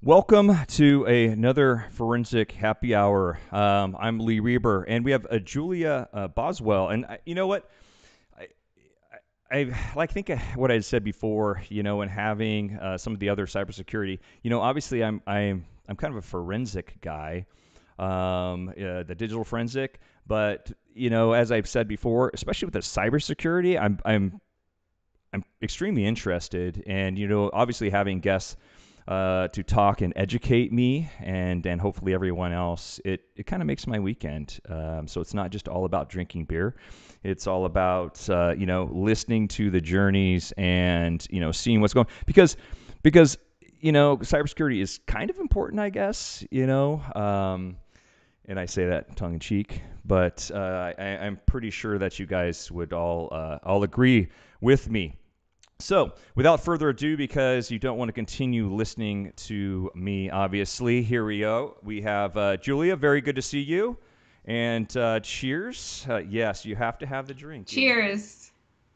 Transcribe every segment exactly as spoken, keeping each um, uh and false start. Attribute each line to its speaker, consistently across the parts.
Speaker 1: Welcome to a, another forensic happy hour. Um, I'm Lee Reber, and we have uh, Julia uh, Boswell. And I, you know what? I, I, I like think of what I said before. You know, and having uh, some of the other cybersecurity. You know, obviously, I'm I'm I'm kind of a forensic guy, um, uh, the digital forensic. But you know, as I've said before, especially with the cybersecurity, I'm I'm I'm extremely interested, and you know, obviously having guests uh, to talk and educate me and and hopefully everyone else, it it kind of makes my weekend. Um, so it's not just all about drinking beer; it's all about uh, you know listening to the journeys and you know seeing what's going because because you know cybersecurity is kind of important, I guess. You know. Um, and I say that tongue in cheek, but uh, I, I'm pretty sure that you guys would all uh, all agree with me. So, without further ado, because you don't want to continue listening to me, obviously, here we go. We have uh, Julia. Very good to see you. And uh, cheers. Uh, yes, you have to have the drink. You know?
Speaker 2: Cheers.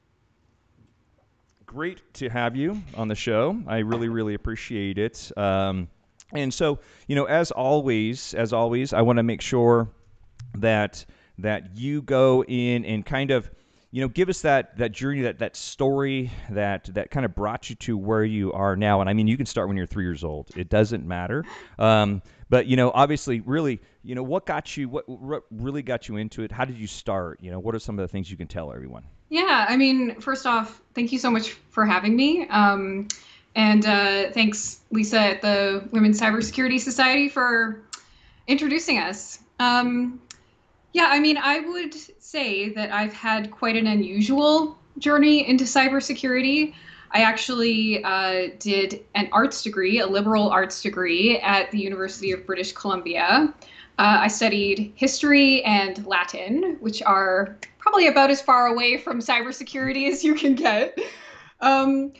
Speaker 1: Great to have you on the show. I really, really appreciate it. Um, and so, you know, as always, as always, I want to make sure that that you go in and kind of you know give us that that journey, that that story that that kind of brought you to where you are now. And I mean, you can start when you're three years old, it doesn't matter. Um, but you know obviously, really, you know what got you what, what really got you into it? How did you start? You know what are some of the things you can tell everyone?
Speaker 2: Yeah, I mean, first off, thank you so much for having me. Um, and uh, thanks, Lisa at the Women's Cybersecurity Society, for introducing us. Um, yeah, I mean, I would say that I've had quite an unusual journey into cybersecurity. I actually uh, did an arts degree, a liberal arts degree at the University of British Columbia. Uh, I studied history and Latin, which are probably about as far away from cybersecurity as you can get. Um,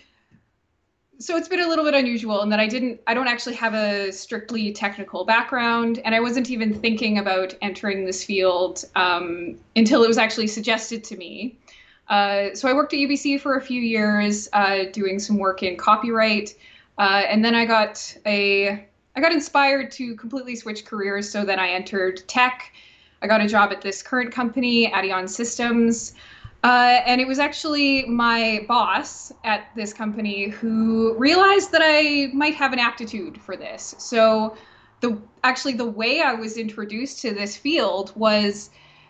Speaker 2: so it's been a little bit unusual in that I didn't, I don't actually have a strictly technical background, and I wasn't even thinking about entering this field um, until it was actually suggested to me. Uh, so I worked at U B C for a few years, uh, doing some work in copyright, uh, and then I got a, I got inspired to completely switch careers. So then I entered tech. I got a job at this current company, Adion Systems. Uh, and it was actually my boss at this company who realized that I might have an aptitude for this. So the actually the way I was introduced to this field was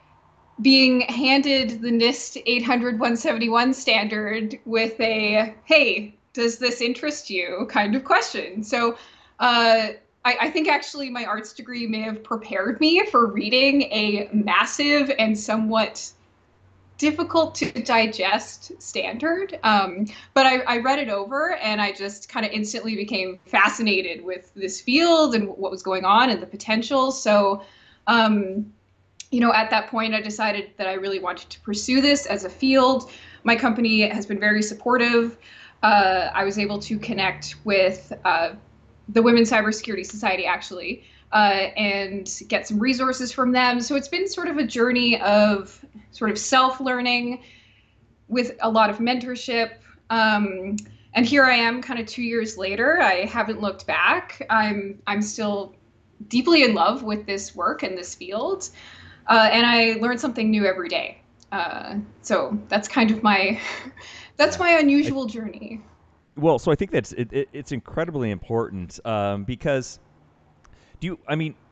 Speaker 2: being handed the NIST eight hundred one seventy-one standard with a, hey, does this interest you kind of question. So uh, I, I think actually my arts degree may have prepared me for reading a massive and somewhat difficult to digest standard. Um, but I, I read it over and I just kind of instantly became fascinated with this field and what was going on and the potential. So, um, you know, at that point, I decided that I really wanted to pursue this as a field. My company has been very supportive. Uh, I was able to connect with uh, the Women's Cybersecurity Society, actually, uh, and get some resources from them. So it's been sort of a journey of sort of self-learning with a lot of mentorship. Um, and here I am, kind of two years later. I haven't looked back. I'm I'm still deeply in love with this work and this field, uh, and I learn something new every day. Uh, so that's kind of my that's
Speaker 1: Yeah.
Speaker 2: my
Speaker 1: I,
Speaker 2: unusual journey.
Speaker 1: well, so I think that's it, it, it's incredibly important, um, because do you? I mean,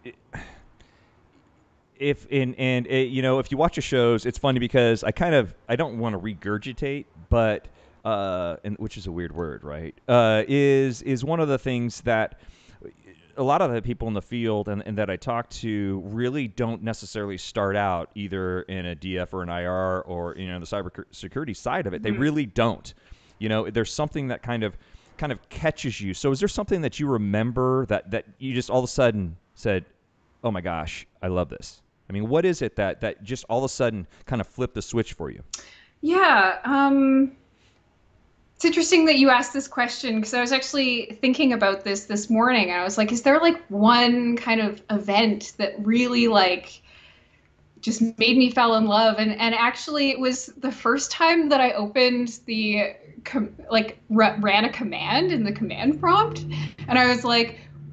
Speaker 1: if in and it, you know if you watch the shows, it's funny because I kind of I don't want to regurgitate, but uh, and which is a weird word, right? Uh, is is one of the things that a lot of the people in the field and, and that I talk to really don't necessarily start out either in a D F or an I R or you know the cyber security side of it. They
Speaker 2: Mhm.
Speaker 1: really don't. You know, there's something that kind of kind of catches you. So is there something that you remember that that you just all of a sudden said, "Oh my gosh, I love this." I mean, what is it that that just all of a sudden kind of flipped the switch for you?
Speaker 2: Yeah, um, it's interesting that you asked this question because I was actually thinking about this this morning. I was like, is there like one kind of event that really like just made me fall in love? And and actually, it was the first time that I opened the com like ra ran a command in the command prompt, and I was like,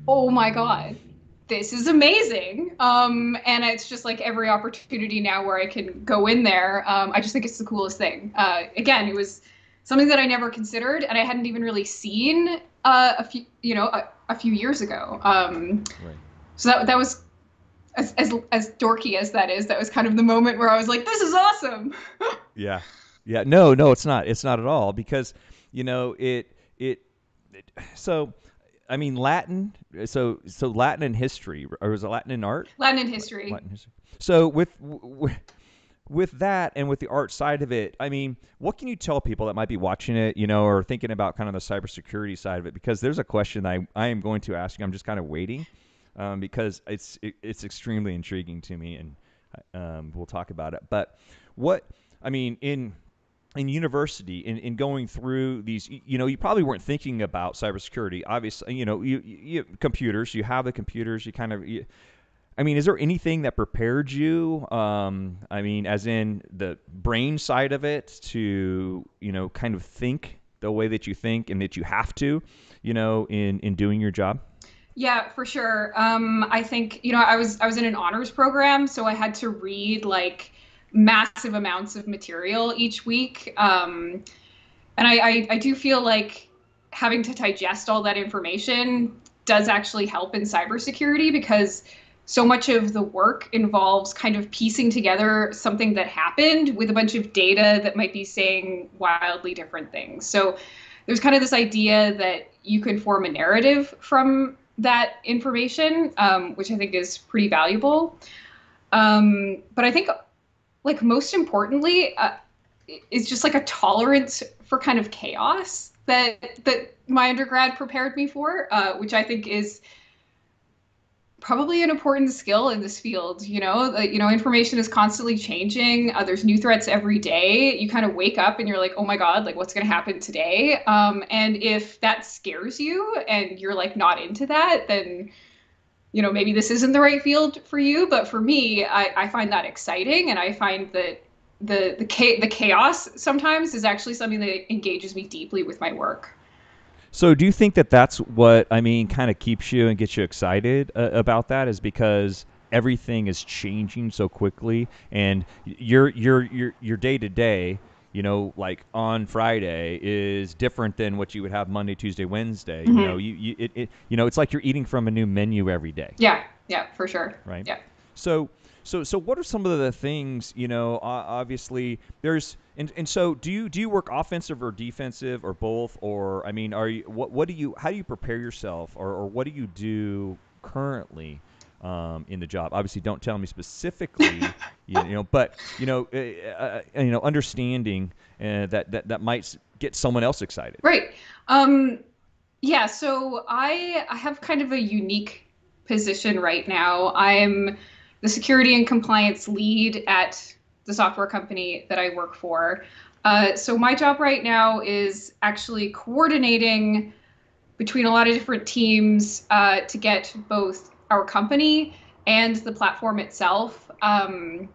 Speaker 2: oh my God, this is amazing. Um, and it's just like every opportunity now where I can go in there. Um, I just think it's the coolest thing. Uh, again, it was something that I never considered and I hadn't even really seen uh, a few, you know, a, a few years ago. Um,
Speaker 1: Right.
Speaker 2: so that, that was as, as, as dorky as that is, that was kind of the moment where I was like, this is awesome.
Speaker 1: Yeah. Yeah. No, no, it's not. It's not at all because, you know, it, it, it so, I mean, Latin, so, so Latin in history, or was it Latin in art?
Speaker 2: Latin and history.
Speaker 1: Latin history. So with, w- with that and with the art side of it, I mean, what can you tell people that might be watching it, you know, or thinking about kind of the cybersecurity side of it? Because there's a question I, I am going to ask you. I'm just kind of waiting um, because it's it, it's extremely intriguing to me, and um, we'll talk about it. But what I mean in in university in, in going through these, you know, you probably weren't thinking about cybersecurity. Obviously, you know, you, you, you computers, you have the computers, you kind of you, I mean, is there anything that prepared you? Um, I mean, as in the brain side of it, to you know, kind of think the way that you think and that you have to, you know, in in doing your job.
Speaker 2: Yeah, for sure. Um, I think, you know, I was I was in an honors program, so I had to read like massive amounts of material each week. Um, and I, I, I do feel like having to digest all that information does actually help in cybersecurity because so much of the work involves kind of piecing together something that happened with a bunch of data that might be saying wildly different things. So there's kind of this idea that you can form a narrative from that information, um, which I think is pretty valuable. Um, but I think, like, most importantly, uh, is just like a tolerance for kind of chaos that that my undergrad prepared me for, uh, which I think is probably an important skill in this field. You know, the, you know, information is constantly changing. Uh, there's new threats every day. You kind of wake up and you're like, oh my God, like what's going to happen today? Um, and if that scares you and you're like not into that, then you know maybe this isn't the right field for you. But for me, I, I find that exciting, and I find that the the the chaos sometimes is actually something that engages me deeply with my work.
Speaker 1: So, do you think that that's what I mean, kind of keeps you and gets you excited uh, about that? Is because everything is changing so quickly, and your your your your day to day, you know, like on Friday is different than what you would have Monday, Tuesday, Wednesday. You know,
Speaker 2: Mm-hmm.
Speaker 1: you you it, it you know, it's like you're eating from a new menu every day,
Speaker 2: Yeah, yeah, for sure.
Speaker 1: right?
Speaker 2: Yeah.
Speaker 1: So, so, so, what are some of the things? You know, obviously, there's, and, and so, do you do you work offensive or defensive or both? Or, I mean, are you what what do you how do you prepare yourself, or, or what do you do currently um, in the job? Obviously, don't tell me specifically, you, you know, but you know, uh, uh, you know, understanding uh, that that that might get someone else excited.
Speaker 2: Right. Um, yeah, so I I have kind of a unique position right now. I'm the security and compliance lead at the software company that I work for. Uh, so my job right now is actually coordinating between a lot of different teams uh, to get both our company and the platform itself. Um,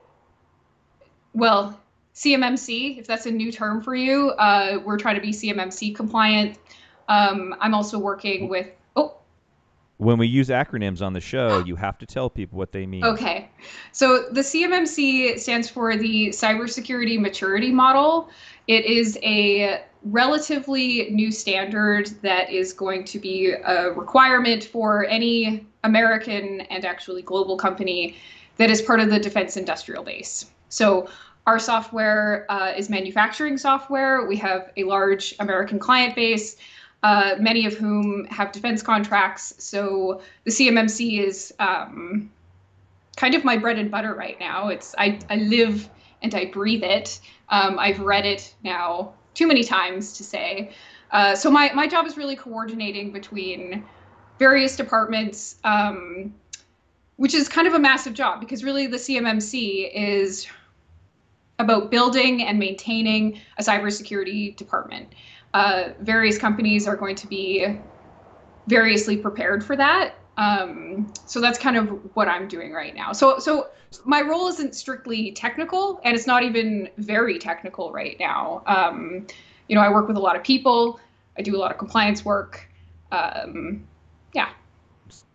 Speaker 2: well, C M M C, if that's a new term for you, uh, we're trying to be C M M C compliant. Um, I'm also working with, oh,
Speaker 1: When we use acronyms on the show, you have to tell people what they mean.
Speaker 2: okay. So the C M M C stands for the Cybersecurity Maturity Model. It is a relatively new standard that is going to be a requirement for any American and actually global company that is part of the defense industrial base. So our software uh, is manufacturing software. We have a large American client base, uh, many of whom have defense contracts. So the C M M C is um, kind of my bread and butter right now. It's I, I live and I breathe it. Um, I've read it now too many times to say. Uh, so my, my job is really coordinating between various departments, um, which is kind of a massive job because really the C M M C is about building and maintaining a cybersecurity department. Uh, various companies are going to be variously prepared for that. Um, so that's kind of what I'm doing right now. So, so my role isn't strictly technical, and it's not even very technical right now. Um, you know, I work with a lot of people. I do a lot of compliance work. Um, yeah.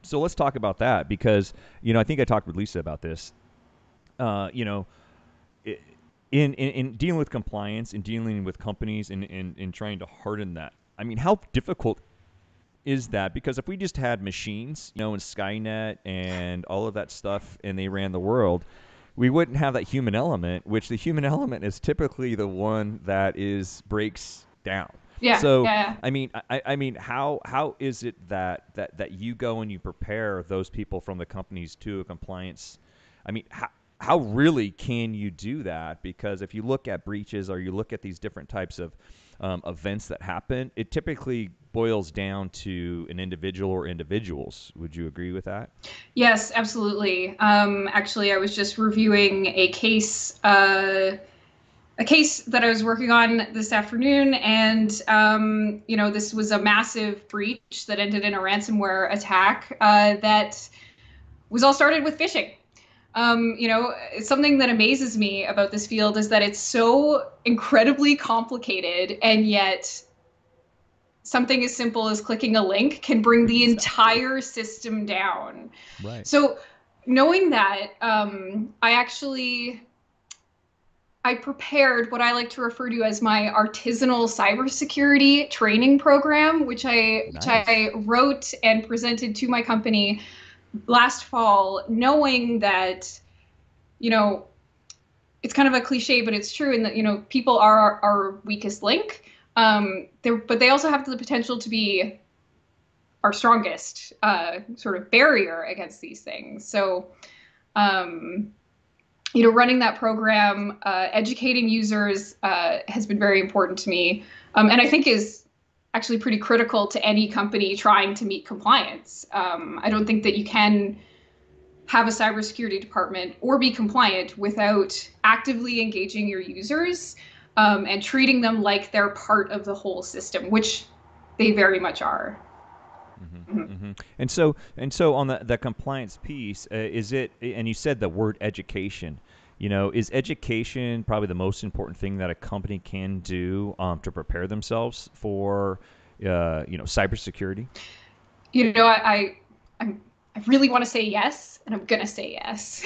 Speaker 1: So let's talk about that because, you know, I think I talked with Lisa about this. Uh, you know, i- in, in, in dealing with compliance and dealing with companies and, and, and trying to harden that. I mean, how difficult is that? Because if we just had machines, you know, and Skynet and all of that stuff and they ran the world, we wouldn't have that human element, which the human element is typically the one that is breaks down.
Speaker 2: Yeah,
Speaker 1: So,
Speaker 2: yeah.
Speaker 1: I mean, I, I mean, how how is it that, that that you go and you prepare those people from the companies to a compliance? I mean, how how really can you do that? Because if you look at breaches or you look at these different types of um, events that happen, it typically boils down to an individual or individuals. Would you agree with that?
Speaker 2: Yes, absolutely. Um, actually, I was just reviewing a case, uh, a case that I was working on this afternoon, and um, you know, this was a massive breach that ended in a ransomware attack uh, that was all started with phishing. Um, you know, it's something that amazes me about this field is that it's so incredibly complicated, and yet something as simple as clicking a link can bring the
Speaker 1: Exactly.
Speaker 2: entire system down.
Speaker 1: Right.
Speaker 2: So knowing that, um, I actually I prepared what I like to refer to as my artisanal cybersecurity training program, which I which
Speaker 1: Nice.
Speaker 2: I wrote and presented to my company last fall, knowing that, you know, it's kind of a cliche, but it's true in that, you know, people are our, our weakest link. Um, but they also have the potential to be our strongest uh, sort of barrier against these things. So, um, you know, running that program, uh, educating users uh, has been very important to me, um, and I think is actually pretty critical to any company trying to meet compliance. Um, I don't think that you can have a cybersecurity department or be compliant without actively engaging your users um, and treating them like they're part of the whole system, which they very much are.
Speaker 1: Mm-hmm, mm-hmm. And so, and so on the the compliance piece, uh, is it? And you said the word education. You know, is education probably the most important thing that a company can do um, to prepare themselves for, uh, you know, cybersecurity?
Speaker 2: You know, I, I I'm I really want to say yes, and I'm gonna say yes.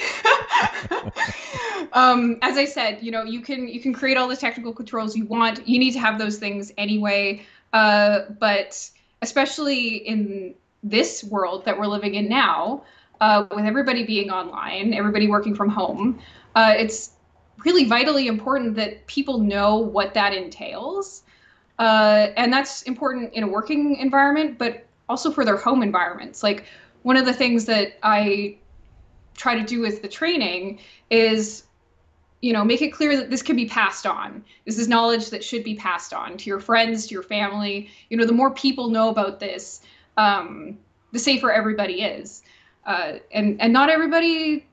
Speaker 2: um, as I said, you know, you can you can create all the technical controls you want. You need to have those things anyway. Uh, but especially in this world that we're living in now, uh, with everybody being online, everybody working from home, uh, it's really vitally important that people know what that entails. Uh, and that's important in a working environment, but also for their home environments. Like one of the things that I try to do with the training is, you know, make it clear that this can be passed on. This is knowledge that should be passed on to your friends, to your family. You know, the more people know about this, um, the safer everybody is. Uh, and and not everybody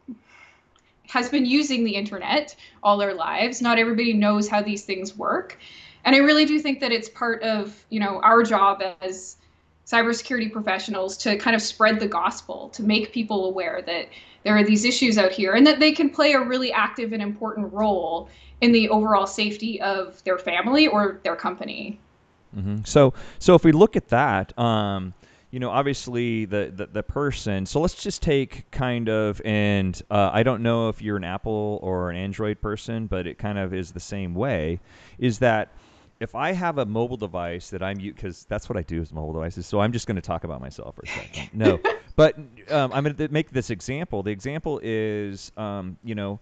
Speaker 2: has been using the internet all their lives. Not everybody knows how these things work. And I really do think that it's part of, you know, our job as cybersecurity professionals to kind of spread the gospel, to make people aware that there are these issues out here and that they can play a really active and important role in the overall safety of their family or their company.
Speaker 1: Hmm. So, so if we look at that, um, you know, obviously the, the the person. So let's just take kind of, and uh, I don't know if you're an Apple or an Android person, but it kind of is the same way. Is that if I have a mobile device that I'm, because that's what I do with mobile devices. So I'm just going to talk about myself for a second. No, but um, I'm going to make this example. The example is, um, you know,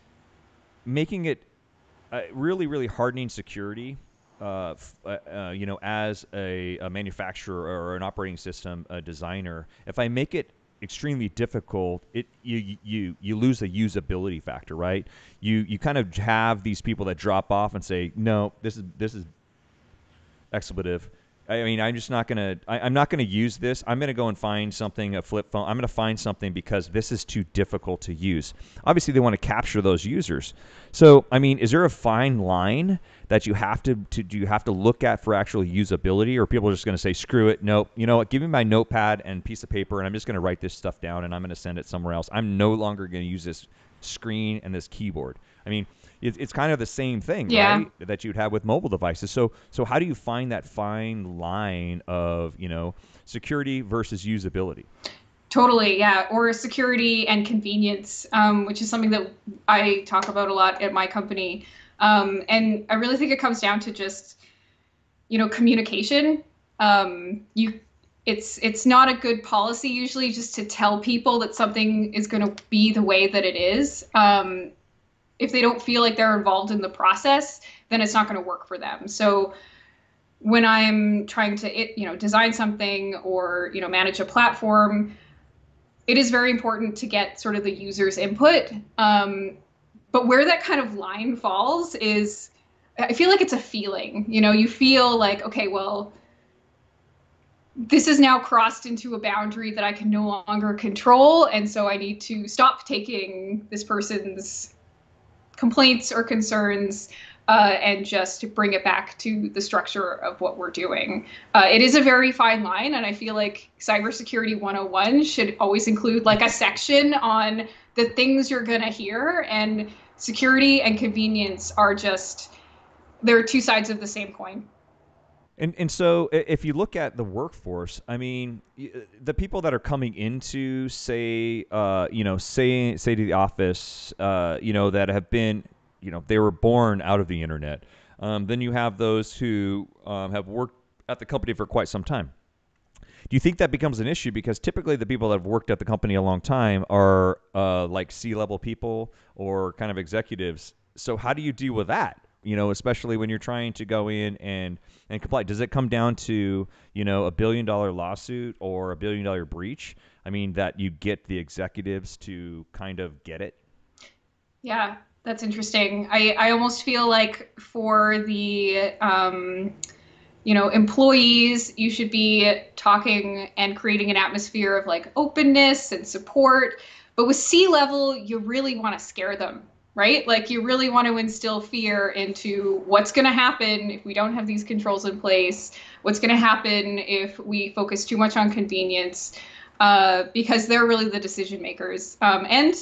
Speaker 1: making it uh, really, really hardening security. Uh, f- uh, uh, you know, as a, a manufacturer or an operating system uh, designer, if I make it extremely difficult, it you you you lose the usability factor, right? You you kind of have these people that drop off and say, no, this is this is expletive. I mean, I'm just not gonna. I, I'm not gonna use this. I'm gonna go and find something, a flip phone. I'm gonna find something because this is too difficult to use. Obviously, they want to capture those users. So, I mean, is there a fine line that you have to, to do you have to look at for actual usability, or people are just gonna say, screw it, nope. You know what? Give me my notepad and piece of paper, and I'm just gonna write this stuff down, and I'm gonna send it somewhere else. I'm no longer gonna use this screen and this keyboard. I mean, it's, it's kind of the same thing,
Speaker 2: Yeah.
Speaker 1: right? That you'd have with mobile devices. So so how do you find that fine line of, you know, security versus usability?
Speaker 2: Totally, yeah. Or security and convenience, um, which is something that I talk about a lot at my company. Um, and I really think it comes down to just, you know, communication. Um, you, it's it's not a good policy usually just to tell people that something is going to be the way that it is. Um, if they don't feel like they're involved in the process, then it's not going to work for them. So when I'm trying to, you know, design something or, you know, manage a platform, it is very important to get sort of the user's input. Um, but where that kind of line falls is, I feel like it's a feeling. You know, you feel like, okay, well, this is now crossed into a boundary that I can no longer control. And so I need to stop taking this person's complaints or concerns uh, and just bring it back to the structure of what we're doing. Uh, it is a very fine line, and I feel like Cybersecurity one oh one should always include like a section on the things you're gonna hear, and security and convenience are just, they're two sides of the same coin.
Speaker 1: And and so if you look at the workforce, I mean, the people that are coming into, say, uh, you know, say say to the office, uh, you know, that have been, you know, they were born out of the internet. Um, then you have those who um, have worked at the company for quite some time. Do you think that becomes an issue? Because typically the people that have worked at the company a long time are uh, like C-level people or kind of executives. So how do you deal with that? You know, especially when you're trying to go in and and comply. Does it come down to, you know, a billion dollar lawsuit or a billion dollar breach? I mean, that you get the executives to kind of get it?
Speaker 2: Yeah, that's interesting. I, I almost feel like for the um, you know, employees, you should be talking and creating an atmosphere of like openness and support. But with C-level, you really want to scare them, right? Like you really want to instill fear into what's going to happen if we don't have these controls in place, what's going to happen if we focus too much on convenience, uh, because they're really the decision makers. Um, and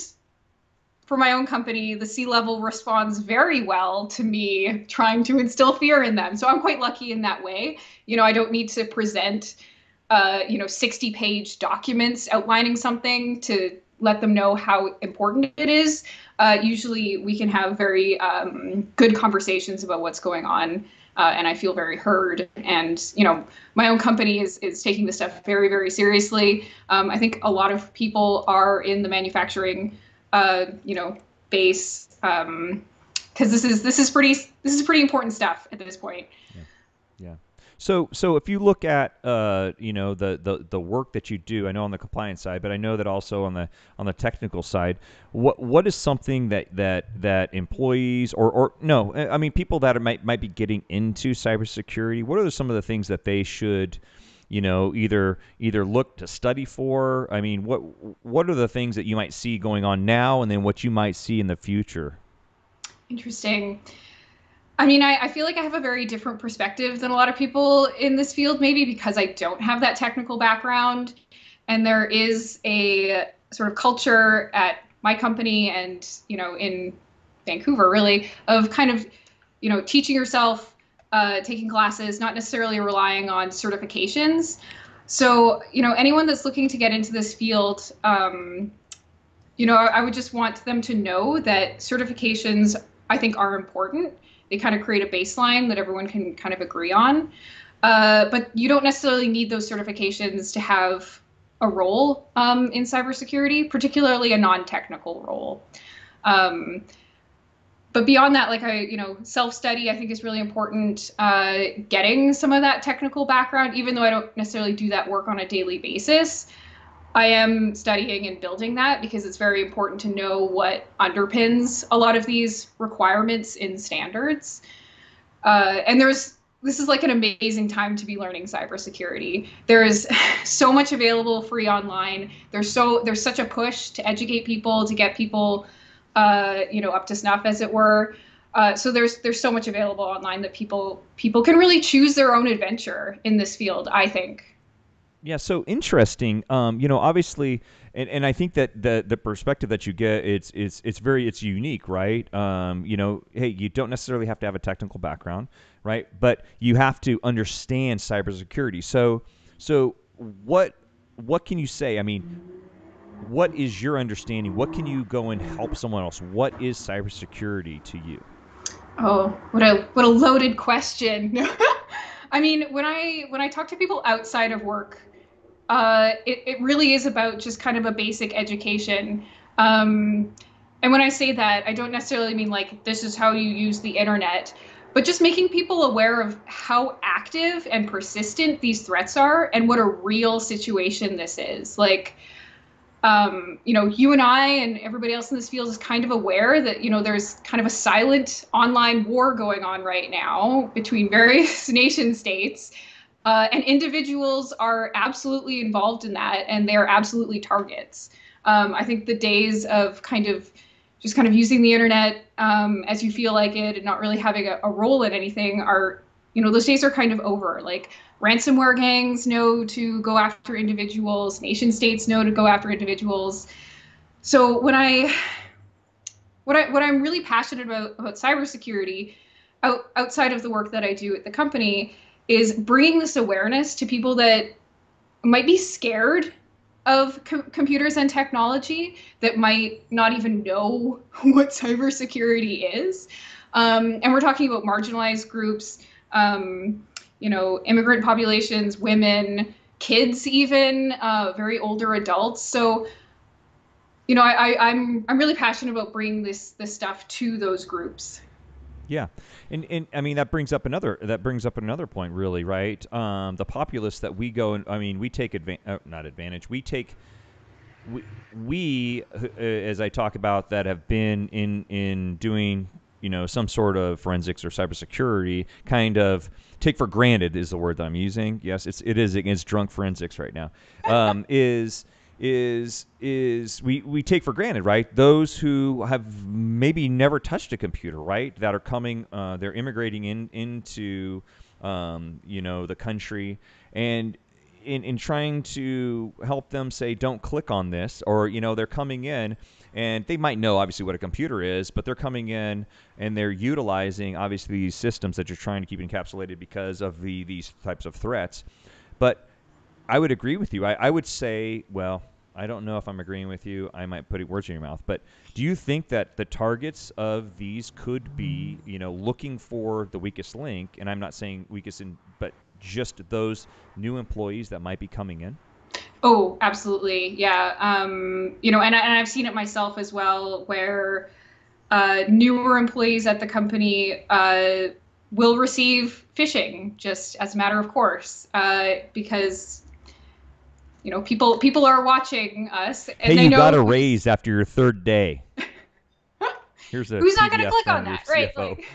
Speaker 2: for my own company, the C-level responds very well to me trying to instill fear in them. So I'm quite lucky in that way. You know, I don't need to present, uh, you know, sixty page documents outlining something to let them know how important it is. Uh, usually we can have very um, good conversations about what's going on. Uh, and I feel very heard. And, you know, my own company is, is taking this stuff very, very seriously. Um, I think a lot of people are in the manufacturing uh, you know, base, um, because this is this is pretty this is pretty important stuff at this point.
Speaker 1: Yeah. Yeah. So, so if you look at, uh, you know, the, the, the work that you do, I know on the compliance side, but I know that also on the on the technical side, what what is something that that that employees or or no, I mean people that are, might might be getting into cybersecurity, what are some of the things that they should, you know, either either look to study for? I mean, what what are the things that you might see going on now, and then what you might see in the future?
Speaker 2: Interesting. I mean, I, I feel like I have a very different perspective than a lot of people in this field, maybe because I don't have that technical background. And there is a sort of culture at my company and, you know, in Vancouver, really, of kind of, you know, teaching yourself, uh, taking classes, not necessarily relying on certifications. So, you know, anyone that's looking to get into this field, um, you know, I would just want them to know that certifications, I think, are important. They kind of create a baseline that everyone can kind of agree on. Uh, but you don't necessarily need those certifications to have a role um, in cybersecurity, particularly a non-technical role. Um, but beyond that, like I, you know, self-study I think is really important. Uh, getting some of that technical background, even though I don't necessarily do that work on a daily basis, I am studying and building that because it's very important to know what underpins a lot of these requirements in standards. Uh, and there's this is like an amazing time to be learning cybersecurity. There is so much available free online. There's so there's such a push to educate people, to get people, uh, you know, up to snuff, as it were. Uh, so there's there's so much available online that people people can really choose their own adventure in this field, I think.
Speaker 1: Yeah, so interesting. Um, you know, obviously, and, and I think that the the perspective that you get, it's it's it's very it's unique, right? Um, you know, hey, you don't necessarily have to have a technical background, right? But you have to understand cybersecurity. So so what what can you say? I mean, what is your understanding? What can you go and help someone else? What is cybersecurity to you?
Speaker 2: Oh, what a what a loaded question. I mean, when I when I talk to people outside of work, uh, it, it really is about just kind of a basic education. Um, and when I say that, I don't necessarily mean like this is how you use the internet, but just making people aware of how active and persistent these threats are and what a real situation this is. Like, um, you know, you and I and everybody else in this field is kind of aware that, you know, there's kind of a silent online war going on right now between various nation states. Uh, and individuals are absolutely involved in that, and they're absolutely targets. Um, I think the days of kind of just kind of using the internet um, as you feel like it and not really having a, a role in anything are, you know, those days are kind of over. Like ransomware gangs know to go after individuals, nation states know to go after individuals. So when I, what I, what I'm really passionate about about cybersecurity, out, outside of the work that I do at the company, is bringing this awareness to people that might be scared of com- computers and technology, that might not even know what cybersecurity is. Um, and we're talking about marginalized groups, um, you know, immigrant populations, women, kids, even uh, very older adults. So, you know, I, I, I'm I'm really passionate about bringing this this stuff to those groups.
Speaker 1: Yeah, and and I mean that brings up another that brings up another point, really, right? Um, the populace that we go and I mean we take advantage, uh, not advantage, we take we, we uh, as I talk about that have been in in doing you know some sort of forensics or cybersecurity, kind of take for granted is the word that I'm using. Yes, it's it is against drunk forensics right now. Um, is is is we we take for granted, right? Those who have maybe never touched a computer, right? That are coming, uh, they're immigrating in into um, you know the country, and in in trying to help them say don't click on this, or you know they're coming in and they might know obviously what a computer is, but they're coming in and they're utilizing obviously these systems that you're trying to keep encapsulated because of the these types of threats. But I would agree with you. I, I would say, well, I don't know if I'm agreeing with you. I might put words in your mouth. But do you think that the targets of these could be, you know, looking for the weakest link? And I'm not saying weakest in, but just those new employees that might be coming in?
Speaker 2: Oh, absolutely. Yeah. Um, you know, and, I, and I've seen it myself as well, where uh, newer employees at the company uh, will receive phishing just as a matter of course, uh, because you know people people are watching us
Speaker 1: Hey,
Speaker 2: and they
Speaker 1: you got a
Speaker 2: know
Speaker 1: raise after your third day. Here's a
Speaker 2: who's not going to
Speaker 1: P D F
Speaker 2: click on
Speaker 1: from your
Speaker 2: that, right?
Speaker 1: C F O.
Speaker 2: Like,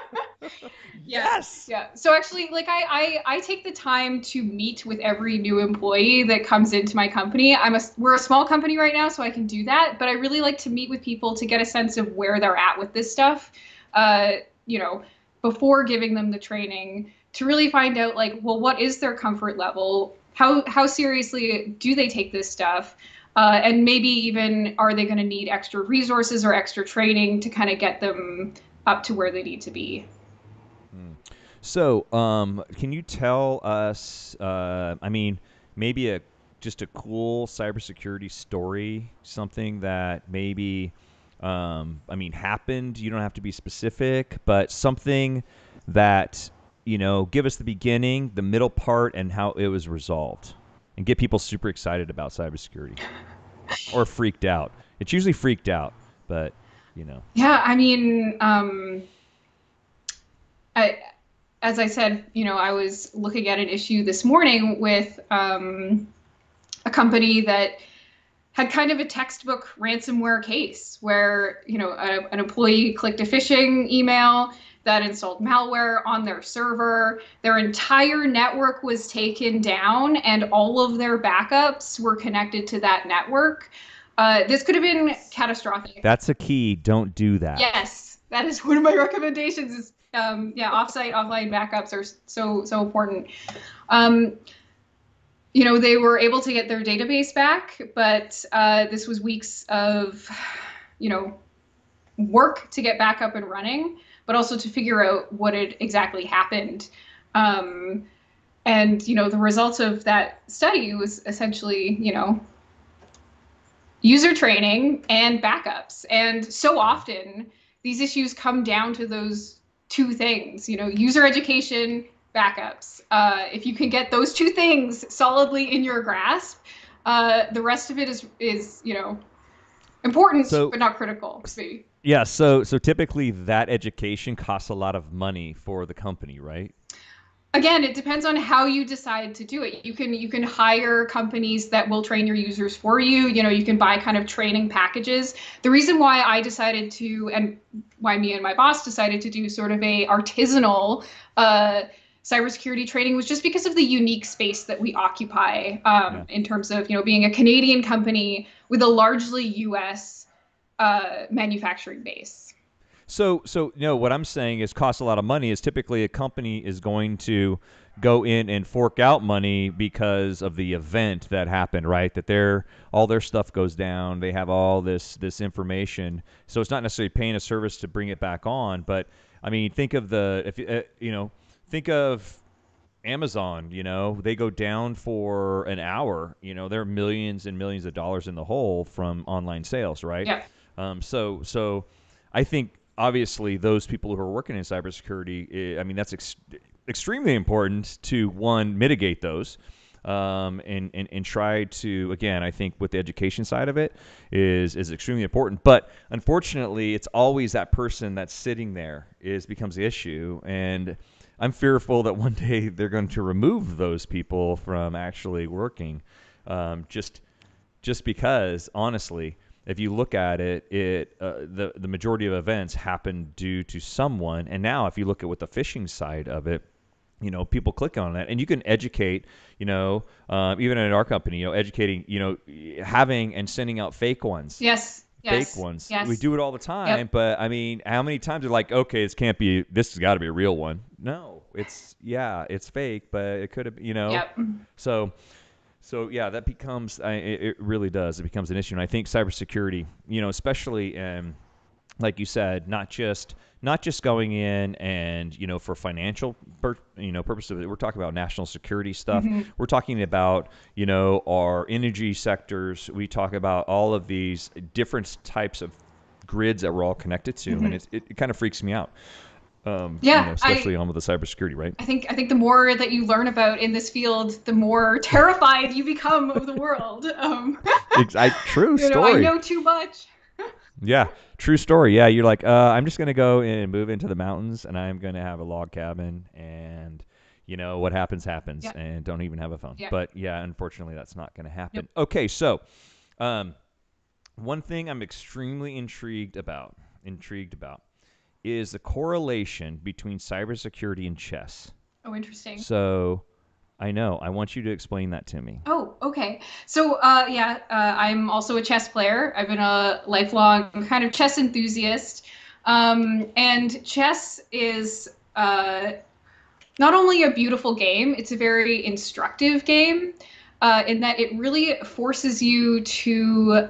Speaker 2: yeah,
Speaker 1: Yes.
Speaker 2: yeah. So actually, like I, I, I take the time to meet with every new employee that comes into my company. I'm a, we're a small company right now, so I can do that. But I really like to meet with people to get a sense of where they're at with this stuff. Uh, you know, before giving them the training to really find out, like, well, what is their comfort level? How how seriously do they take this stuff? Uh, and maybe even are they going to need extra resources or extra training to kind of get them up to where they need to be?
Speaker 1: Hmm. So, um, can you tell us? Uh, I mean, maybe a just a cool cybersecurity story, something that maybe, um, I mean, happened. You don't have to be specific, but something that you know, give us the beginning, the middle part, and how it was resolved, and get people super excited about cybersecurity or freaked out. It's usually freaked out, but you know.
Speaker 2: Yeah, I mean, um, I, as I said, you know, I was looking at an issue this morning with um, a company that had kind of a textbook ransomware case where, you know, a, an employee clicked a phishing email that installed malware on their server. Their entire network was taken down, and all of their backups were connected to that network. Uh, this could have been catastrophic.
Speaker 1: That's a key. Don't do that.
Speaker 2: Yes, that is one of my recommendations. Is um, yeah, offsite, offline backups are so so important. Um, you know, they were able to get their database back, but uh, this was weeks of, you know, work to get back up and running, but also to figure out what had exactly happened. Um, And, you know, the results of that study was essentially, you know, user training and backups. And so
Speaker 1: Yeah.
Speaker 2: often these issues come down to those two things, you know, user education, backups. Uh, if you can get those two things solidly in your grasp, uh, the rest of it is, is, you know, important,
Speaker 1: So
Speaker 2: but not critical, maybe.
Speaker 1: yeah, so so typically that education costs a lot of money for the company, right?
Speaker 2: Again, it depends on how you decide to do it. You can you can hire companies that will train your users for you. You know, you can buy kind of training packages. The reason why I decided to, and why me and my boss decided to do sort of a artisanal uh, cybersecurity training, was just because of the unique space that we occupy, um,
Speaker 1: Yeah.
Speaker 2: in terms of, you know, being a Canadian company with a largely U S uh, manufacturing base.
Speaker 1: So, so no, what I'm saying is costs a lot of money. Is typically a company is going to go in and fork out money because of the event that happened, right? That their all their stuff goes down. They have all this this information, so it's not necessarily paying a service to bring it back on. But I mean, think of the if you uh, you know think of Amazon. You know, they go down for an hour. You know, they're millions and millions of dollars in the hole from online sales, right?
Speaker 2: Yeah.
Speaker 1: Um, so so I think obviously those people who are working in cybersecurity, eh, I mean, that's ex- extremely important to one mitigate those. Um, and, and, and try to, again, I think with the education side of it is is extremely important. But unfortunately, it's always that person that's sitting there is becomes the issue. And I'm fearful that one day they're going to remove those people from actually working, um, just just because honestly, if you look at it, it uh, the the majority of events happen due to someone. And now, if you look at what the phishing side of it, you know, people click on that, and you can educate, you know, um, even at our company, you know, educating, you know, having and sending out fake ones,
Speaker 2: Yes.
Speaker 1: fake
Speaker 2: Yes.
Speaker 1: ones. We
Speaker 2: Yes.
Speaker 1: do it all the
Speaker 2: Yep.
Speaker 1: time, but I mean, how many times are like, okay, this can't be, this has got to be a real one? No, it's yeah, it's fake, but it could have, you know,
Speaker 2: Yep.
Speaker 1: so. So yeah, that becomes I, it it really does. It becomes an issue, and I think cybersecurity, you know, especially in like you said, not just not just going in and you know for financial pur- you know purposes. We're talking about national security stuff.
Speaker 2: Mm-hmm.
Speaker 1: We're talking about you know our energy sectors. We talk about all of these different types of grids that we're all connected to, and
Speaker 2: Mm-hmm.
Speaker 1: it's, it, it kind of freaks me out. Um, you know,
Speaker 2: Yeah, I
Speaker 1: especially on with the cybersecurity, right?
Speaker 2: I think I think the more that you learn about in this field, the more terrified you become of the world. Um,
Speaker 1: It's, I true
Speaker 2: you know, I
Speaker 1: story.
Speaker 2: know too much.
Speaker 1: Yeah, true story. Yeah, you're like, uh, I'm just gonna go and move into the mountains, and I'm gonna have a log cabin, and you know what happens happens,
Speaker 2: Yeah,
Speaker 1: and don't even have a phone.
Speaker 2: yeah,
Speaker 1: But yeah, unfortunately, that's not gonna
Speaker 2: yep.
Speaker 1: happen. Okay, so um, one thing I'm extremely intrigued about, intrigued about, is the correlation between cybersecurity and chess.
Speaker 2: Oh, interesting.
Speaker 1: So I know I want you to explain that to me.
Speaker 2: Oh, okay. So, uh, yeah, uh, I'm also a chess player. I've been a lifelong kind of chess enthusiast. Um, and chess is uh, not only a beautiful game, it's a very instructive game, uh, in that it really forces you to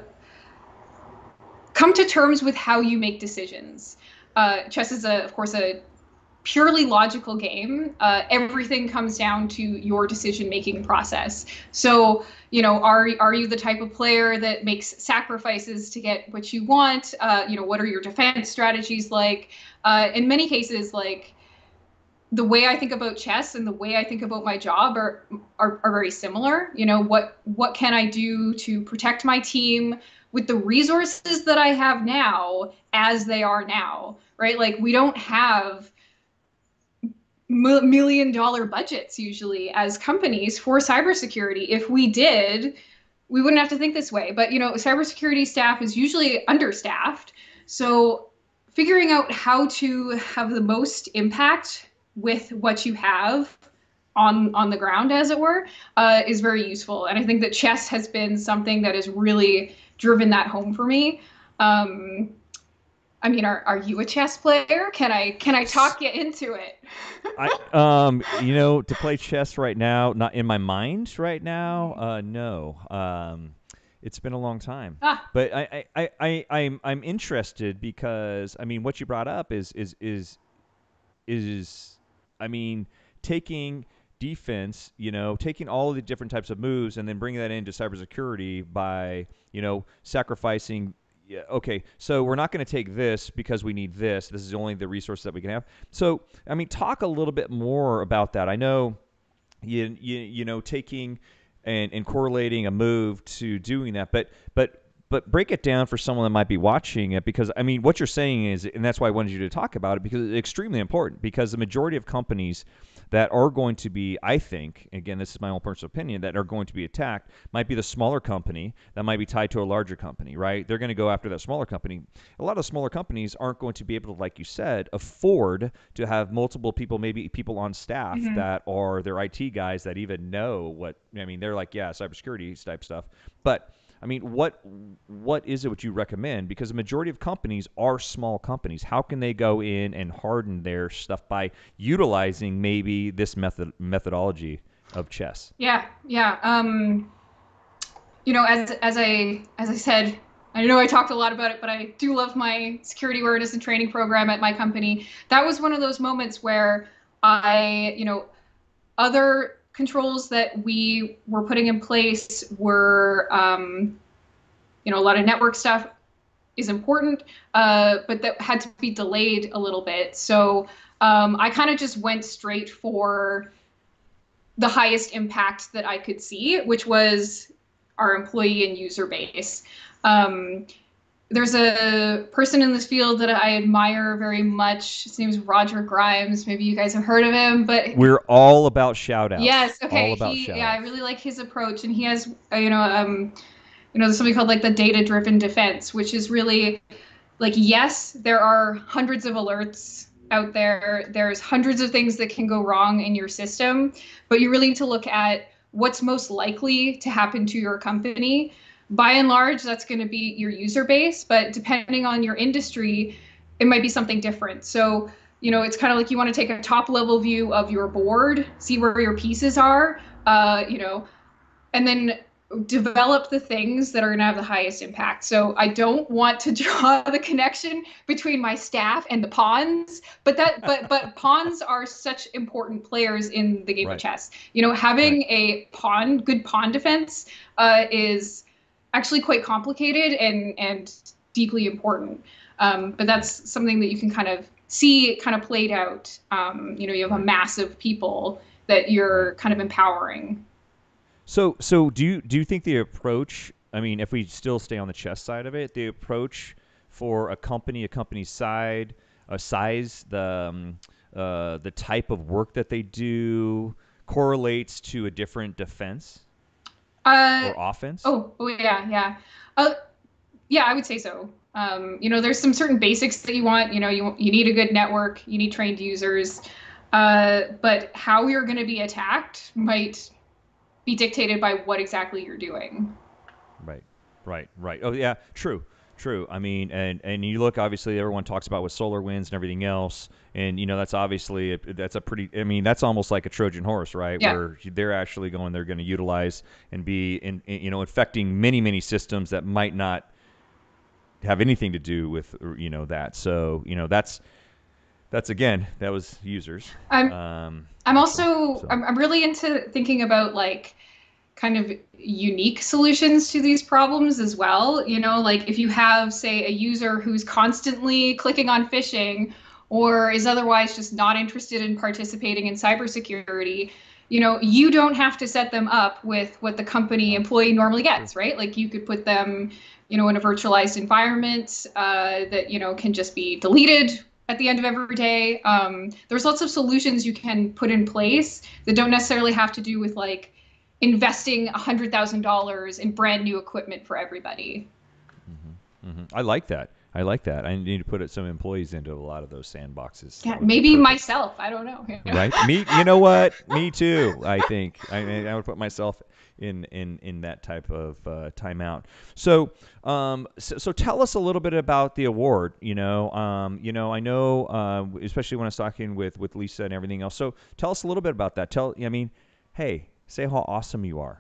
Speaker 2: come to terms with how you make decisions. Uh, chess is, a, of course, a purely logical game. Uh, everything comes down to your decision making process. So, you know, are are you the type of player that makes sacrifices to get what you want? Uh, you know, what are your defense strategies like? Uh, in many cases, like the way I think about chess and the way I think about my job are, are are very similar. You know, what what can I do to protect my team with the resources that I have now as they are now, right? Like we don't have million dollar budgets usually as companies for cybersecurity. If we did, we wouldn't have to think this way. But you know, cybersecurity staff is usually understaffed. So figuring out how to have the most impact with what you have on on the ground, as it were, uh, is very useful. And I think that chess has been something that has really driven that home for me. Um, I mean, are are you a chess player? Can I can I talk you into it?
Speaker 1: I um you know to play chess right now, not in my mind right now.
Speaker 2: Mhm.
Speaker 1: Uh, no. Um, it's been a long time,
Speaker 2: Ah,
Speaker 1: but I I, I, I I'm I'm interested because I mean what you brought up is is is is I mean taking defense, you know, taking all of the different types of moves and then bringing that into cybersecurity by, you know, sacrificing. Yeah, okay, so we're not going to take this because we need this. This is only the resource that we can have. So, I mean, talk a little bit more about that. I know, you you, you know, taking and, and correlating a move to doing that, but but but break it down for someone that might be watching it, because I mean, what you're saying is, and that's why I wanted you to talk about it, because it's extremely important, because the majority of companies that are going to be, I think, again, this is my own personal opinion, that are going to be attacked might be the smaller company that might be tied to a larger company, right? They're going to go after that smaller company. A lot of smaller companies aren't going to be able to, like you said, afford to have multiple people, maybe people on staff
Speaker 2: Mm-hmm.
Speaker 1: that are their I T guys that even know what, I mean, they're like, yeah, cybersecurity type stuff. But I mean, what what is it what you recommend? Because the majority of companies are small companies. How can they go in and harden their stuff by utilizing maybe this method methodology of chess?
Speaker 2: Yeah, yeah. Um, you know, as as I as I said, I know I talked a lot about it, but I do love my security awareness and training program at my company. That was one of those moments where I, you know, other controls that we were putting in place were, um, you know, a lot of network stuff is important, uh, but that had to be delayed a little bit. So um, I kind of just went straight for the highest impact that I could see, which was our employee and user base. Um, there's a person in this field that I admire very much. His name is Roger Grimes. Maybe you guys have heard of him, but
Speaker 1: We're all about shout outs.
Speaker 2: yes,
Speaker 1: All
Speaker 2: okay.
Speaker 1: about
Speaker 2: He,
Speaker 1: shout
Speaker 2: yeah, I
Speaker 1: outs.
Speaker 2: really like his approach, and he has, uh, you know, um, you know, there's something called like the data-driven defense, which is really like, yes, there are hundreds of alerts out there. There's hundreds of things that can go wrong in your system, but you really need to look at what's most likely to happen to your company. By and large, that's going to be your user base, but depending on your industry, it might be something different. So, you know, it's kind of like you want to take a top level view of your board, see where your pieces are, uh, you know, and then develop the things that are going to have the highest impact. So I don't want to draw the connection between my staff and the pawns, but that but but pawns are such important players in the game of
Speaker 1: Right.
Speaker 2: chess. You know,
Speaker 1: Right.
Speaker 2: having a pawn, good pawn defense, uh, is actually quite complicated and and deeply important. Um, but that's something that you can kind of see kind of played out. Um, you know, you have a
Speaker 1: Right.
Speaker 2: mass of people that you're
Speaker 1: Right.
Speaker 2: kind of empowering.
Speaker 1: So, so do you do you think the approach? I mean, if we still stay on the chess side of it, the approach for a company, a company side, a size, the um, uh, the type of work that they do correlates to a different defense
Speaker 2: Uh,
Speaker 1: or offense.
Speaker 2: oh, oh yeah, yeah. Uh, yeah, I would say so. Um, you know, there's some certain basics that you want. You know, you you need a good network, you need trained users, uh, but how you're going to be attacked might be dictated by what exactly you're doing.
Speaker 1: Right, right, right. Oh yeah, true, true. I mean, and and you look, obviously everyone talks about with solar winds and everything else, and you know that's obviously a, that's a pretty. I mean, that's almost like a Trojan horse, right?
Speaker 2: Yeah.
Speaker 1: Where they're actually going, they're going to utilize and be in, in, you know, infecting many many systems that might not have anything to do with you know that. So you know that's that's again that was users.
Speaker 2: I'm
Speaker 1: Um,
Speaker 2: I'm
Speaker 1: actually,
Speaker 2: also
Speaker 1: so
Speaker 2: I'm I'm really into thinking about like kind of unique solutions to these problems as well. You know, like if you have, say, a user who's constantly clicking on phishing or is otherwise just not interested in participating in cybersecurity, you know, you don't have to set them up with what the company
Speaker 1: no,
Speaker 2: employee normally
Speaker 1: true.
Speaker 2: gets, right? Like you could put them, you know, in a virtualized environment uh, that, you know, can just be deleted at the end of every day. Um, there's lots of solutions you can put in place that don't necessarily have to do with like investing a hundred thousand dollars in brand new equipment for everybody.
Speaker 1: hmm hmm I like that. I like that. I need to put some employees into a lot of those sandboxes.
Speaker 2: Yeah,
Speaker 1: That would be
Speaker 2: maybe
Speaker 1: perfect.
Speaker 2: myself. I don't know. You know?
Speaker 1: Right? Me, you know what? Me too. I think I mean, I would put myself in in in that type of uh, timeout. So, um, so, so tell us a little bit about the award. You know, um, you know, I know, uh, especially when I was talking with with Lisa and everything else. So, tell us a little bit about that. Tell, I mean, hey, say how awesome you are.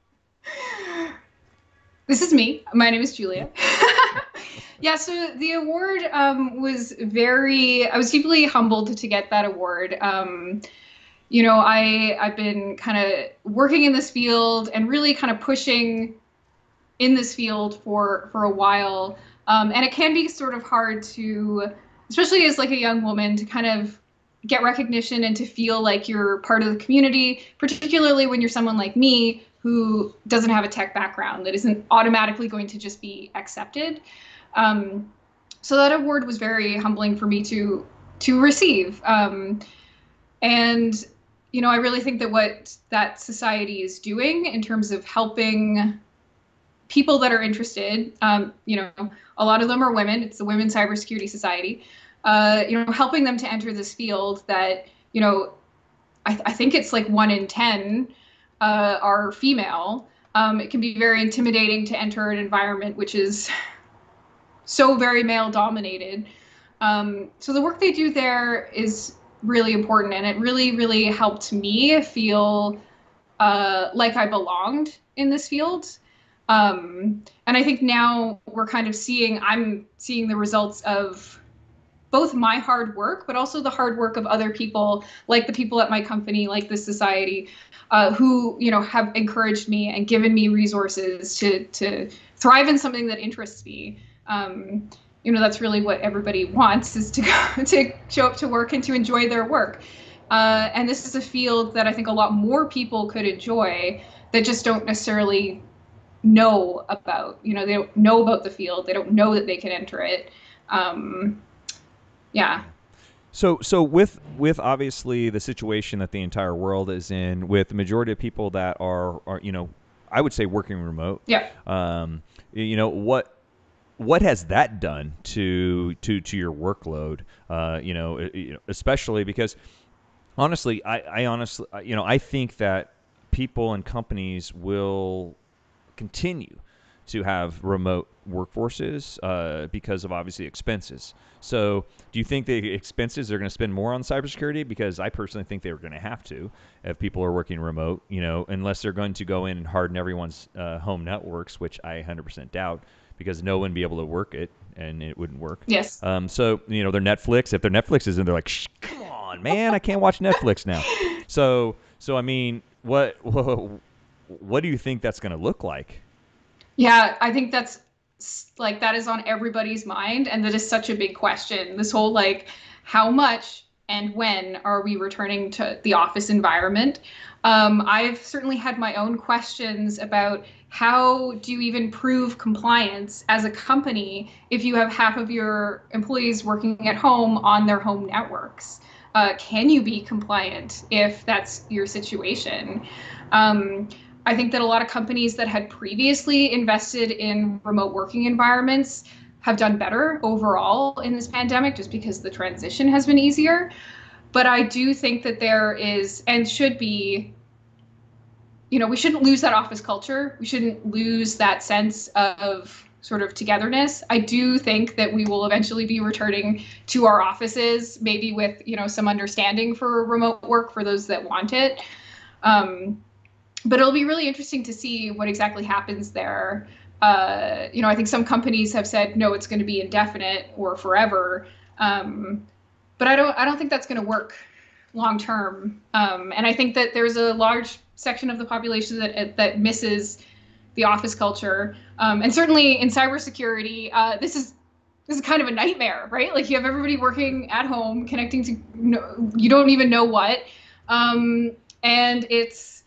Speaker 2: This is me. My name is Julia. Yeah, so the award um, was very, I was deeply humbled to get that award. Um, you know, I I've been kind of working in this field and really kind of pushing in this field for for a while, um, and it can be sort of hard to, especially as like a young woman, to kind of get recognition and to feel like you're part of the community, particularly when you're someone like me who doesn't have a tech background that isn't automatically going to just be accepted. Um, so that award was very humbling for me to to receive. Um, and you know, I really think that what that society is doing in terms of helping people that are interested, um, you know, a lot of them are women. It's the Women's Cybersecurity Society. Uh, you know, helping them to enter this field that, you know, I, I think it's like one in ten uh, are female. Um, it can be very intimidating to enter an environment which is so very male dominated. Um, so the work they do there is really important, and it really, really helped me feel uh, like I belonged in this field. Um, and I think now we're kind of seeing, I'm seeing the results of both my hard work, but also the hard work of other people, like the people at my company, like this society, uh, who, you know, have encouraged me and given me resources to to thrive in something that interests me. Um, you know, that's really what everybody wants, is to go, to show up to work and to enjoy their work. Uh, and this is a field that I think a lot more people could enjoy that just don't necessarily know about. You know, they don't know about the field. They don't know that they can enter it. Um, yeah.
Speaker 1: So, so with with obviously the situation that the entire world is in, with the majority of people that are, are you know, I would say working remote.
Speaker 2: Yeah.
Speaker 1: Um, you know, what what has that done to to to your workload? Uh, you know, you know, especially because honestly, I, I honestly, you know, I think that people and companies will continue to have remote workforces uh, because of obviously expenses. So, do you think the expenses are going to spend more on cybersecurity? Because I personally think they're going to have to if people are working remote, you know, unless they're going to go in and harden everyone's uh, home networks, which I one hundred percent doubt, because no one would be able to work it and it wouldn't work.
Speaker 2: Yes.
Speaker 1: Um, so, you know, their Netflix, if their Netflix isn't, they're like, Shh, come on, man, I can't watch Netflix now. So, so I mean, what, what, what do you think that's going to look like?
Speaker 2: Yeah, I think that's like that is on everybody's mind, and that is such a big question. This whole like, how much and when are we returning to the office environment? Um, I've certainly had my own questions about how do you even prove compliance as a company if you have half of your employees working at home on their home networks? Uh, can you be compliant if that's your situation? Um, I think that a lot of companies that had previously invested in remote working environments have done better overall in this pandemic, just because the transition has been easier. But I do think that there is, and should be, you know, we shouldn't lose that office culture. We shouldn't lose that sense of sort of togetherness. I do think that we will eventually be returning to our offices, maybe with, you know, some understanding for remote work for those that want it. Um, but it'll be really interesting to see what exactly happens there. Uh, you know, I think some companies have said, no, it's going to be indefinite or forever. Um, but I don't, I don't think that's going to work long term. Um, and I think that there's a large section of the population that that misses the office culture. Um, and certainly in cybersecurity, uh, this is this is kind of a nightmare, right? Like, you have everybody working at home, connecting to no, you don't even know what, um, and it's,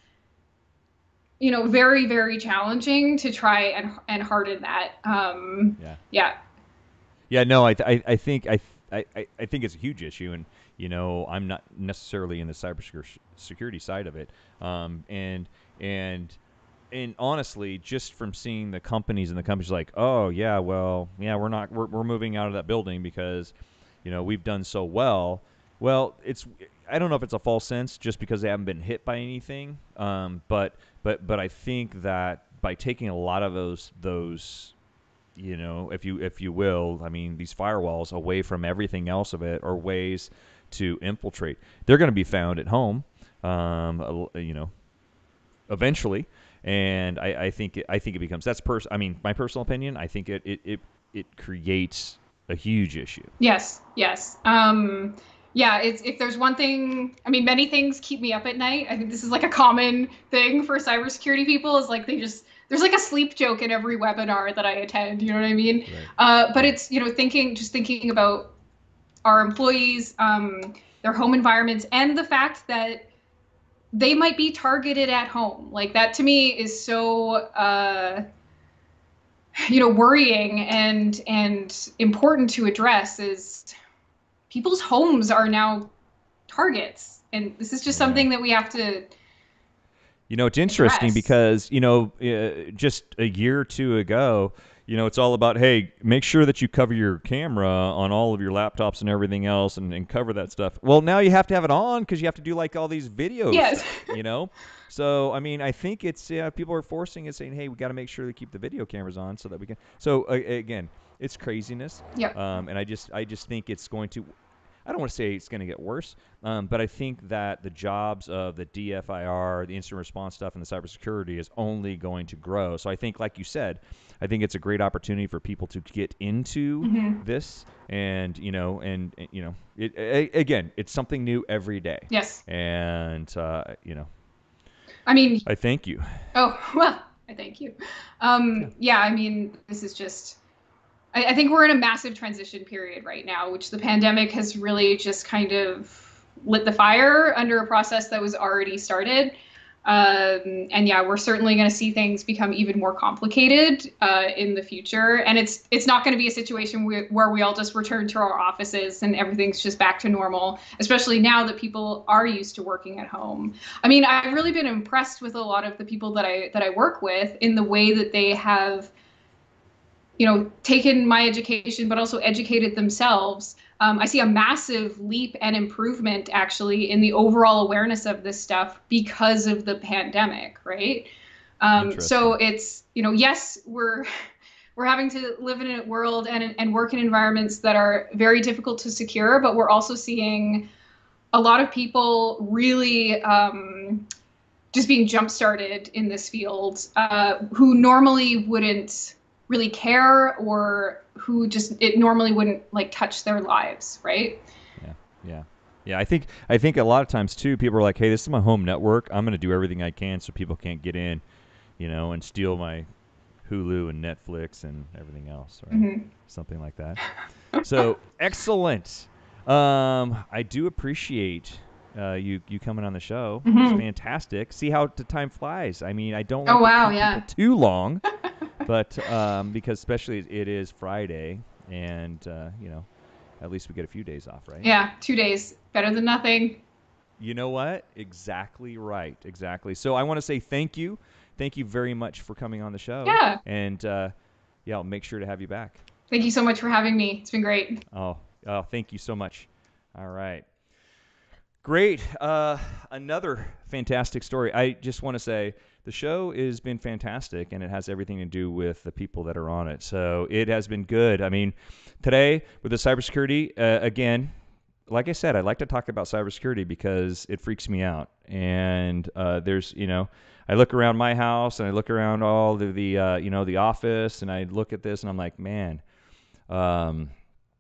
Speaker 2: you know, very, very challenging to try and and harden that. Um,
Speaker 1: Yeah.
Speaker 2: yeah.
Speaker 1: Yeah, no, I, I, I think I, I, I think it's a huge issue, and you know, I'm not necessarily in the cybersecurity side of it, um, and and and honestly, just from seeing the companies and the companies like, oh yeah, well, yeah, we're not, we're, we're moving out of that building because, you know, we've done so well. Well, it's, I don't know if it's a false sense just because they haven't been hit by anything, um, but but but I think that by taking a lot of those those you know, if you if you will, I mean, these firewalls away from everything else of it, or ways to infiltrate. They're going to be found at home, um, you know, eventually, and I, I think it, I think it becomes, that's pers- I mean, my personal opinion. I think it it it, it creates a huge issue.
Speaker 2: Yes. Yes. Um, Yeah, it's if there's one thing, I mean, many things keep me up at night. I think this is like a common thing for cybersecurity people is like they just there's like a sleep joke in every webinar that I attend. You know what I mean?
Speaker 1: Right.
Speaker 2: Uh, but
Speaker 1: Right.
Speaker 2: it's you know thinking just thinking about our employees, um, their home environments, and the fact that they might be targeted at home. Like that to me is so uh, you know worrying and and important to address. Is people's homes are now targets, and this is just
Speaker 1: Yeah.
Speaker 2: something that we have to
Speaker 1: You know, it's interesting
Speaker 2: address.
Speaker 1: because, you know, uh, just a year or two ago, you know, it's all about, hey, make sure that you cover your camera on all of your laptops and everything else and, and cover that stuff. Well, now you have to have it on because you have to do like all these video
Speaker 2: Yes.
Speaker 1: stuff, you know? So, I mean, I think it's, yeah, people are forcing it saying, hey, we got to make sure to keep the video cameras on so that we can. So, uh, again, it's craziness.
Speaker 2: Yep.
Speaker 1: Um, and I just, I just think it's going to, I don't want to say it's going to get worse, um, but I think that the jobs of the D F I R, the incident response stuff, and the cybersecurity is only going to grow. So I think, like you said, I think it's a great opportunity for people to get into
Speaker 2: Mm-hmm.
Speaker 1: this, and you know, and, and you know, it, a, again, it's something new every day,
Speaker 2: Yes.
Speaker 1: and uh, you know,
Speaker 2: I mean,
Speaker 1: I thank you.
Speaker 2: oh well, I thank you.
Speaker 1: Yeah,
Speaker 2: Um, yeah, I mean, this is just. I, I think we're in a massive transition period right now, which the pandemic has really just kind of lit the fire under a process that was already started. Um, and yeah, we're certainly going to see things become even more complicated uh, in the future. And it's it's not going to be a situation where, where we all just return to our offices and everything's just back to normal, especially now that people are used to working at home. I mean, I've really been impressed with a lot of the people that I that I work with in the way that they have you know, taken my education, but also educated themselves. Um, I see a massive leap and improvement actually in the overall awareness of this stuff because of the pandemic, right? Um, so
Speaker 1: interesting.
Speaker 2: it's, you know, yes, we're we're having to live in a world and and work in environments that are very difficult to secure, but we're also seeing a lot of people really um, just being jump started in this field uh, who normally wouldn't really care or who just it normally wouldn't like touch their lives, right?
Speaker 1: Yeah, yeah, yeah. I think I think a lot of times too, people are like, hey, this is my home network. I'm going to do everything I can so people can't get in, you know, and steal my Hulu and Netflix and everything else, right?
Speaker 2: Mm-hmm.
Speaker 1: Something like that. So excellent. Um, I do appreciate uh, you you coming on the show. It's
Speaker 2: Mm-hmm.
Speaker 1: fantastic. See how the time flies. I mean, I don't
Speaker 2: Oh
Speaker 1: like to
Speaker 2: wow,
Speaker 1: keep people
Speaker 2: yeah.
Speaker 1: too long, but um, because especially it is Friday, and uh, you know, at least we get a few days off, right?
Speaker 2: Yeah, two days better than nothing.
Speaker 1: You know what? Exactly right. Exactly. So I want to say thank you. Thank you very much for coming on the show.
Speaker 2: Yeah,
Speaker 1: And uh, yeah, I'll make sure to have you back.
Speaker 2: thank you so much for having me. It's been great.
Speaker 1: Oh, oh, thank you so much. All right. Great. Uh, another fantastic story. I just want to say the show has been fantastic and it has everything to do with the people that are on it. So it has been good. I mean, today with the cybersecurity, uh, again, like I said, I like to talk about cybersecurity because it freaks me out. And uh, there's, you know, I look around my house and I look around all the, the uh, you know, the office and I look at this and I'm like, man, um,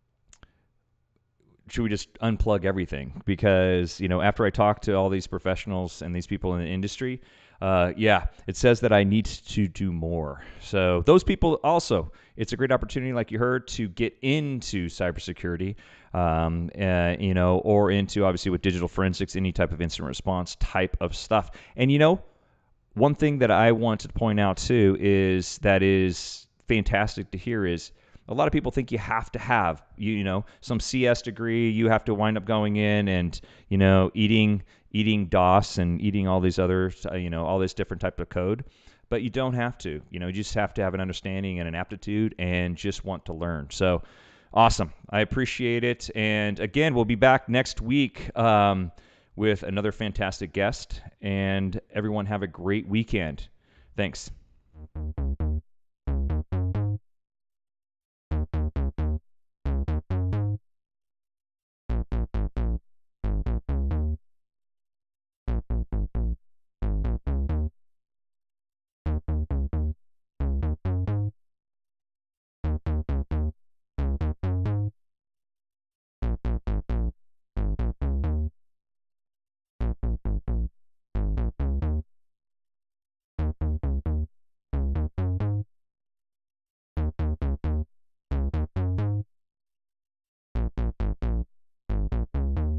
Speaker 1: should we just unplug everything? Because, you know, after I talk to all these professionals and these people in the industry, uh, yeah, it says that I need to do more. So those people also, it's a great opportunity, like you heard, to get into cybersecurity, um, uh, you know, or into obviously with digital forensics, any type of incident response type of stuff. And, you know, one thing that I want to point out too is that is fantastic to hear is a lot of people think you have to have you, you know some C S degree. You have to wind up going in and you know eating eating DOS and eating all these other uh, you know all this different type of code. But you don't have to. You know, you just have to have an understanding and an aptitude and just want to learn. So awesome. I appreciate it. And again, we'll be back next week. Um, with another fantastic guest. And everyone have a great weekend. Thanks.